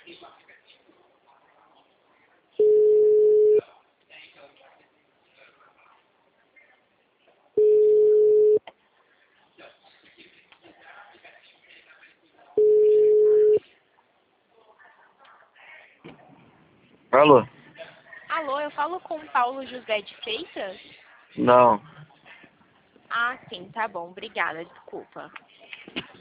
Alô? Alô, eu falo com o Paulo José de Freitas? Não. Ah, sim, tá bom. Obrigada, desculpa.